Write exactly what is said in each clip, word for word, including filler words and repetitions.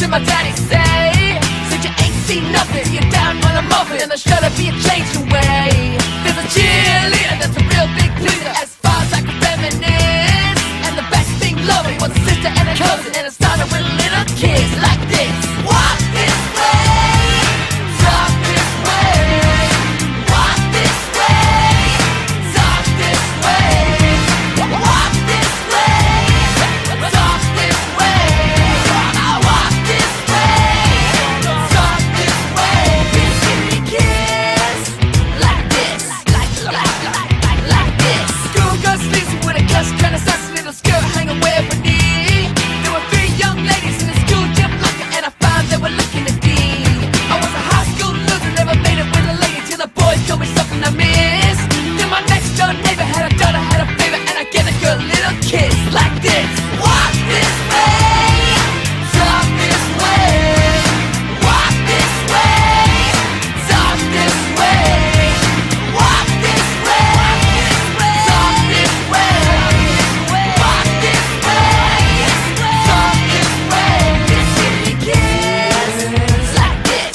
did my daddy say? Said you ain't seen nothing, you're down on a muffin, and there should be a change your way. There's a cheerleader that's a real big pleaser, as far as I can reminisce. And the best thing loving was a sister and a cousin, and it started with little kids like this. Walk this way, talk this way. Walk this way, talk this way. Walk this way, talk this way. I walk this way, talk this way. Give me kiss like this, like like like like like this. Schoolgirl sleeps with a cuss, kind of sassy little skirt hanging way up her knee. There were three young ladies in the school gym looking, and I found they were looking at me. I was a high school loser, never made it with a lady till the boys told me something I missed. Then my next door neighbor had a daughter, had a favorite, and I gave the girl a little kiss like this. Walk this way, talk this way. Walk this way, talk this way. Walk this way, talk this way. Walk this way, talk this way. Just give me a kiss like this,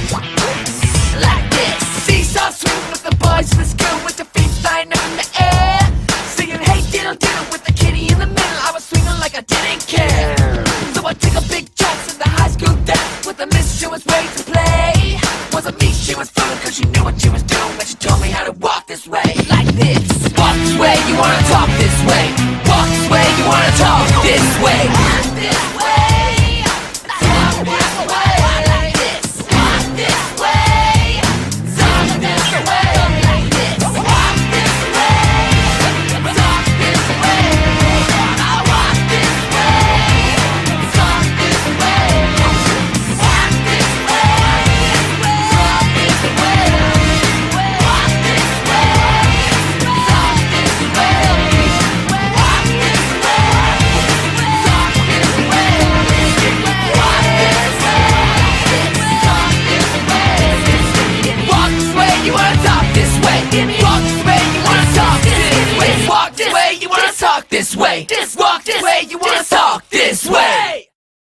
like this. Seesaw swing with the boys in the school with their feet flying up in the air, singing hey diddle diddle with the kitty in the middle. I was swinging like I didn't care. So I took a big chance in the high school dance with a miss she was ready to play. Wasn't me she was fooling, cause she knew what she was doing when she told me how to walk this way, like this. Walk this way, you wanna talk this way. Walk this way, you wanna talk this way. Walk this way, talk this way, like this. Walk this way, talk this way, like this. Walk this way, talk this way. I walk this way, talk this way. Walk this way, talk this way. Walk this way, talk this way. Walk this way, talk this way. Walk this way, you wanna talk this way. Walk this way, you wanna talk this way. Walk this way, you wanna talk this way. This